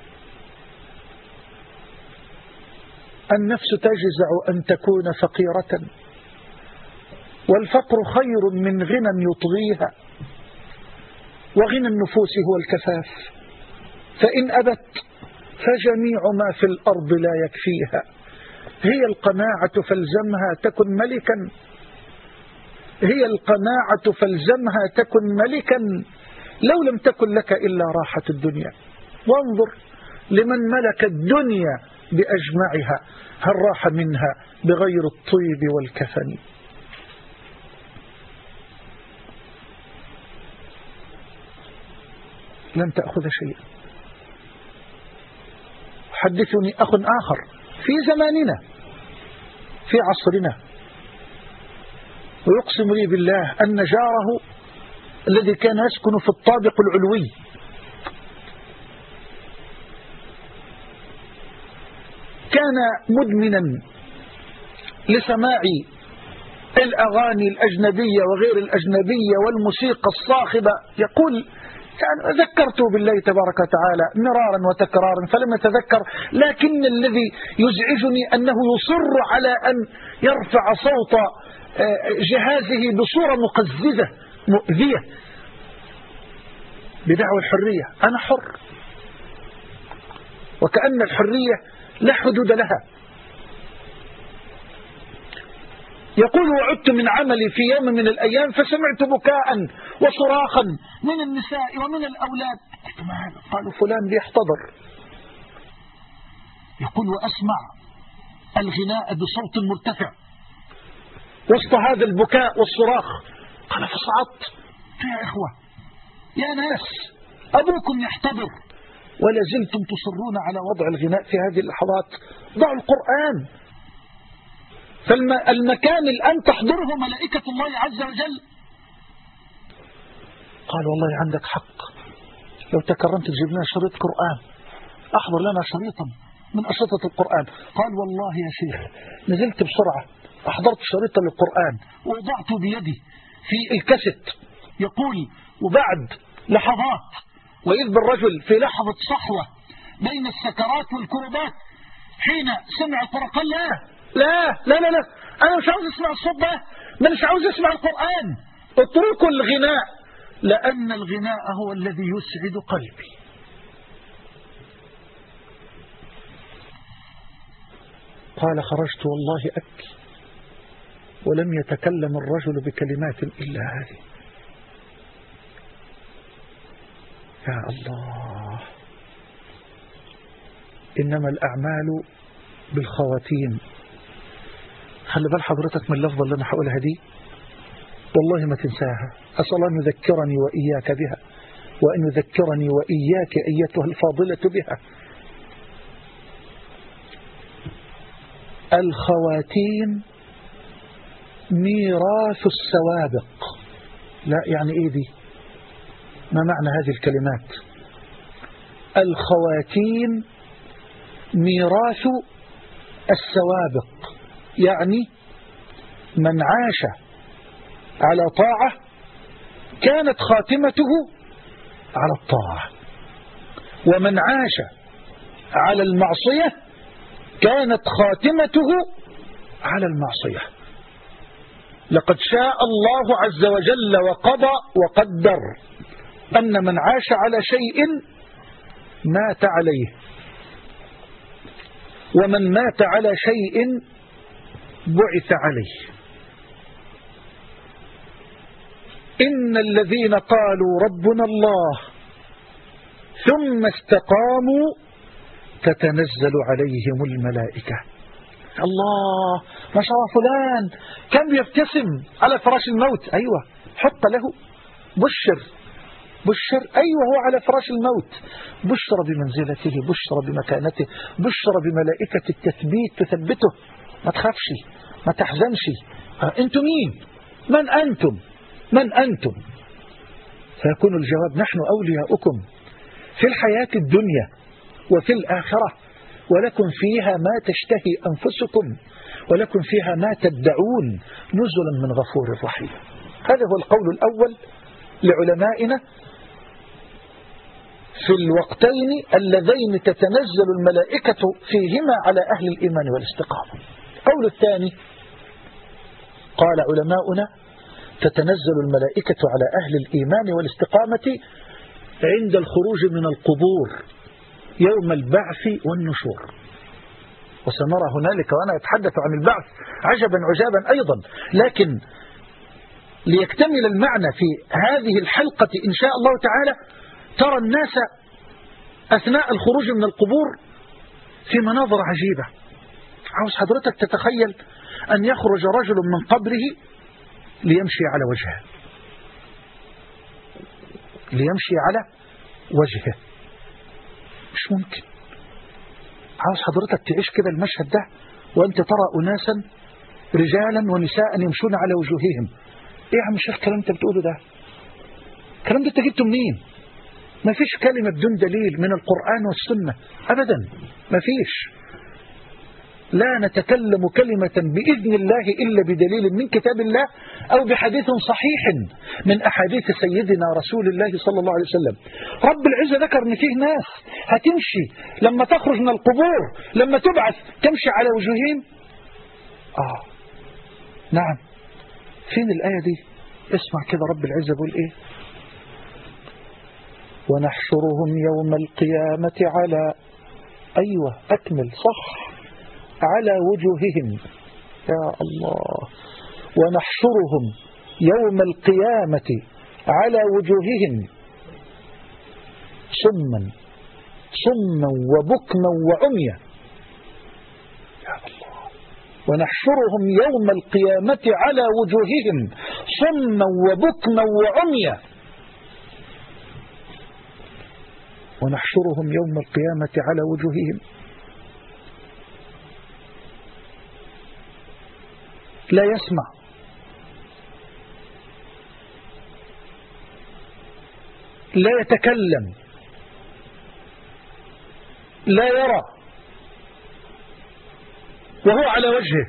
النفس تجزع أن تكون فقيرة، والفقر خير من غنى يطغيها، وغنى النفوس هو الكفاف، فإن أبت فجميع ما في الأرض لا يكفيها. هي القناعة فالزمها تكن ملكا، هي القناعة فالزمها تكن ملكا، لو لم تكن لك إلا راحة الدنيا. وانظر لمن ملك الدنيا بأجمعها هل راح منها بغير الطيب والكفن؟ لن تأخذ شيئا. حدثني أخ آخر في زماننا في عصرنا ويقسم لي بالله أن جاره الذي كان يسكن في الطابق العلوي كان مدمنا لسماع الأغاني الأجنبية وغير الأجنبية والموسيقى الصاخبة. يقول يعني ذكرته بالله تبارك وتعالى مرارا وتكرارا فلم يتذكر، لكن الذي يزعجني أنه يصر على أن يرفع صوت جهازه بصورة مقززة مؤذية بدعوى الحرية. أنا حر، وكأن الحرية لا حدود لها. يقول وعدت من عملي في يوم من الأيام فسمعت بكاء وصراخا من النساء ومن الأولاد. قالوا فلان بيحتضر. يقول وأسمع الغناء بصوت مرتفع وسط هذا البكاء والصراخ. قال فصعدت يا إخوة يا ناس أبوكم يحتضر ولا زلتم تصرون على وضع الغناء في هذه اللحظات. ضعوا القرآن، فالمكان الآن تحضره ملائكة الله عز وجل. قال والله عندك حق، لو تكرمت تجيب لنا شريط قرآن، أحضر لنا شريطا من أشرطة القرآن. قال والله يا شيخ نزلت بسرعة أحضرت شريطا للقرآن ووضعته بيدي في الكاسيت. يقول وبعد لحظات وإذ بالرجل في لحظة صحوة بين السكرات والكربات حين سمع القرآن قال لا لا لا لا أنا مش عاوز أسمع الصوت ده، مش عاوز أسمع القرآن، اتركوا الغناء لأن الغناء هو الذي يسعد قلبي. قال خرجت والله أبكي ولم يتكلم الرجل بكلمات إلا هذه. يا الله، إنما الأعمال بالخواتيم. خلي بال حضرتك من اللفظة اللي أنا هقولها دي، والله ما تنساها. أسأل الله أن يذكرني وإياك بها، وأن يذكرني وإياك أيتها الفاضلة بها. الخواتيم ميراث السوابق. لا، يعني إيه دي؟ ما معنى هذه الكلمات؟ الخواتيم ميراث السوابق، يعني من عاش على طاعة كانت خاتمته على الطاعة، ومن عاش على المعصية كانت خاتمته على المعصية. لقد شاء الله عز وجل وقضى وقدر أن من عاش على شيء مات عليه، ومن مات على شيء بعث عليه. إن الذين قالوا ربنا الله ثم استقاموا تتنزل عليهم الملائكة. الله، ما شاء الله، فلان كان بيبتسم على فراش الموت. أيوة، حط له بشر، أيوة، هو على فراش الموت، بشر بمنزلته، بشر بمكانته، بشر بملائكة التثبيت تثبته. ما تخافش، ما تحزنش. أنتم مين؟ من أنتم؟ فيكون الجواب: نحن أولياؤكم في الحياة الدنيا وفي الآخرة، ولكم فيها ما تشتهي أنفسكم، ولكم فيها ما تدعون، نزلا من غفور رحيم. هذا هو القول الأول لعلمائنا في الوقتين اللذين تتنزل الملائكة فيهما على أهل الإيمان والاستقامة. القول الثاني قال علماؤنا: تتنزل الملائكة على أهل الإيمان والاستقامة عند الخروج من القبور يوم البعث والنشور. وسنرى هنالك وأنا أتحدث عن البعث عجبا عجابا أيضا، لكن ليكتمل المعنى في هذه الحلقة إن شاء الله تعالى، ترى الناس أثناء الخروج من القبور في مناظر عجيبة. عاوز حضرتك تتخيل أن يخرج رجل من قبره ليمشي على وجهه، مش ممكن. عاوز حضرتك تعيش كده المشهد ده وأنت ترى أناسا رجالا ونساء يمشون على وجوههم. إيه يا عم الشيخ الكلام أنت بتقوله ده؟ الكلام ده أنت جبته منين؟ ما فيش كلمة بدون دليل من القرآن والسنة أبدا، ما فيش. لا نتكلم كلمة بإذن الله إلا بدليل من كتاب الله أو بحديث صحيح من أحاديث سيدنا رسول الله صلى الله عليه وسلم. رب العزة ذكر أن فيه ناس هتمشي لما تخرج من القبور، لما تبعث تمشي على وجوههم. نعم، فين الآية دي؟ اسمع كده رب العزة بيقول إيه: ونحشرهم يوم القيامة على، أيوة أكمل صح، على وجوههم. يا الله، ونحشرهم يوم القيامة على وجوههم صما وبكما وعميا. يا الله، ونحشرهم يوم القيامة على وجوههم صما وبكما وعميا. ونحشرهم يوم القيامة على وجوههم لا يسمع، لا يتكلم، لا يرى، وهو على وجهه.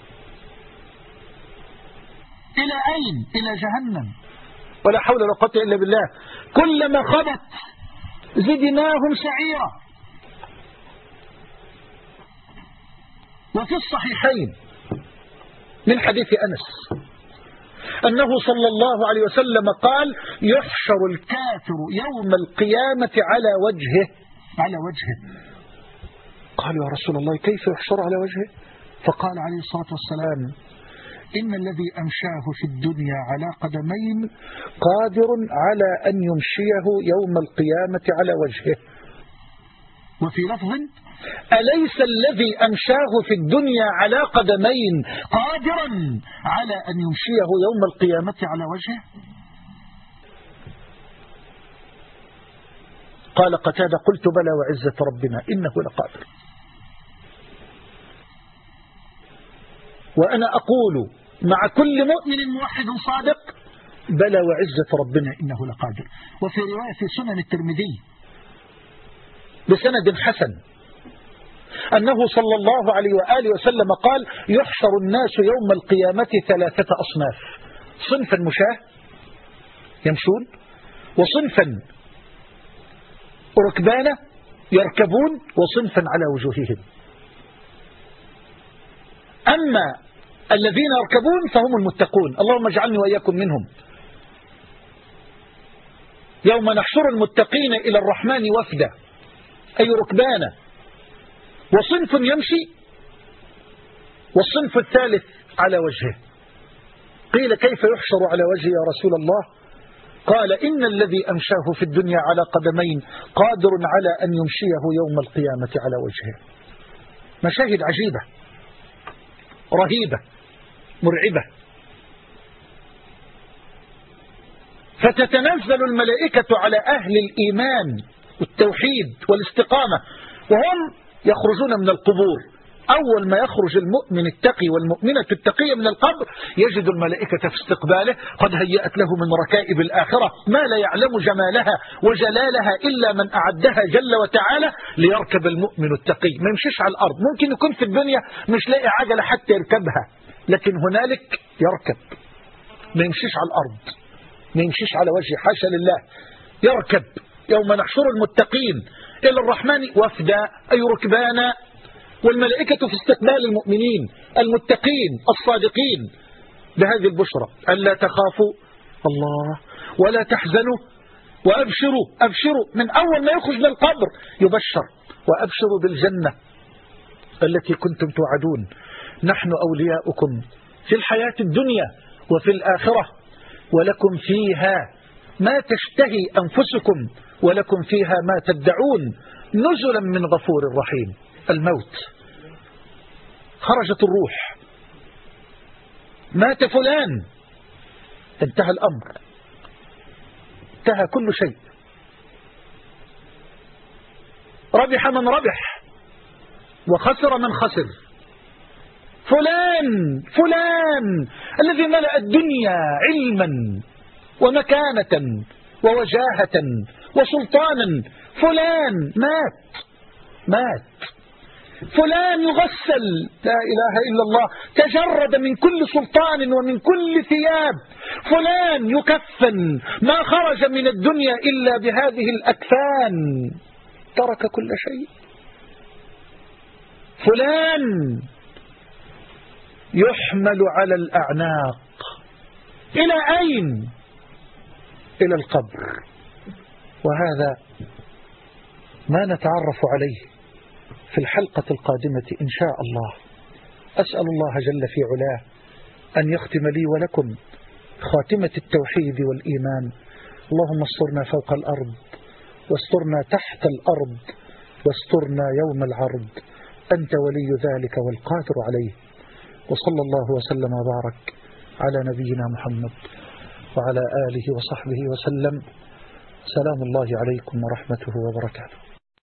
إلى أين؟ إلى جهنم. ولا حول ولا قوة إلا بالله. كلما خبت زدناهم سعيرا. وفي الصحيحين من حديث أنس أنه صلى الله عليه وسلم قال: يحشر الكافر يوم القيامة على وجهه. قالوا: يا رسول الله كيف يحشر على وجهه؟ فقال عليه الصلاة والسلام: إن الذي أمشاه في الدنيا على قدمين قادر على أن يمشيه يوم القيامة على وجهه. وفي لفظ أليس الذي أمشاه في الدنيا على قدمين قادرا على أن يمشيه يوم القيامة على وجهه؟ قال قتادة قلت بلى وعزة ربنا إنه لقادر. وأنا أقول مع كل مؤمن موحد صادق بلى وعزة ربنا إنه لقادر. وفي رواية في سنن الترمذي بسند حسن أنه صلى الله عليه وآله وسلم قال يحشر الناس يوم القيامة 3 أصناف: صنفا مشاة يمشون، وصنفا ركبانا يركبون، وصنفا على وجوههم. أما الذين يركبون فهم المتقون، اللهم اجعلني وإياكم منهم. يوم نحشر المتقين إلى الرحمن وفدا، أي ركبانا. وصنف يمشي، والصنف الثالث على وجهه. قيل كيف يحشر على وجهه يا رسول الله؟ قال إن الذي أمشاه في الدنيا على قدمين قادر على أن يمشيه يوم القيامة على وجهه. مشاهد عجيبة رهيبة مرعبة. فتتنزل الملائكة على أهل الإيمان والتوحيد والاستقامة وهم يخرجون من القبور. أول ما يخرج المؤمن التقي والمؤمنة التقية من القبر يجد الملائكة في استقباله قد هيأت له من ركائب الآخرة ما لا يعلم جمالها وجلالها إلا من أعدها جل وتعالى ليركب المؤمن التقي. ما يمشيش على الأرض، ممكن يكون في الدنيا مش لاقي عجلة حتى يركبها، لكن هنالك يركب. ما يمشيش على الأرض، ما يمشيش على وجهه، حاشا لله. يركب يوم نحشر المتقين إلى الرحمن وفدا، أي ركبانا. والملائكة في استقبال المؤمنين المتقين الصادقين بهذه البشرى: ألا تخافوا الله ولا تحزنوا وأبشروا. أبشروا من أول ما يخرج من القبر يبشر: وأبشروا بالجنة التي كنتم توعدون، نحن أولياؤكم في الحياة الدنيا وفي الآخرة، ولكم فيها ما تشتهي أنفسكم ولكم فيها ما تدعون، نزلا من غفور رحيم. الموت، خرجت الروح، مات فلان، انتهى الأمر، انتهى كل شيء. ربح من ربح وخسر من خسر. فلان الذي ملأ الدنيا علما ومكانة ووجاهة وسلطانا، فلان مات. فلان يغسل، لا إله إلا الله، تجرد من كل سلطان ومن كل ثياب. فلان يكفن، ما خرج من الدنيا إلا بهذه الأكفان، ترك كل شيء. فلان يحمل على الأعناق إلى أين؟ إلى القبر. وهذا ما نتعرف عليه في الحلقة القادمة إن شاء الله. أسأل الله جل في علاه أن يختم لي ولكم خاتمة التوحيد والإيمان. اللهم استرنا فوق الأرض، واسترنا تحت الأرض، واسترنا يوم العرض، أنت ولي ذلك والقادر عليه. وصلى الله وسلم وبارك على نبينا محمد وعلى آله وصحبه وسلم. سلام الله عليكم ورحمته وبركاته.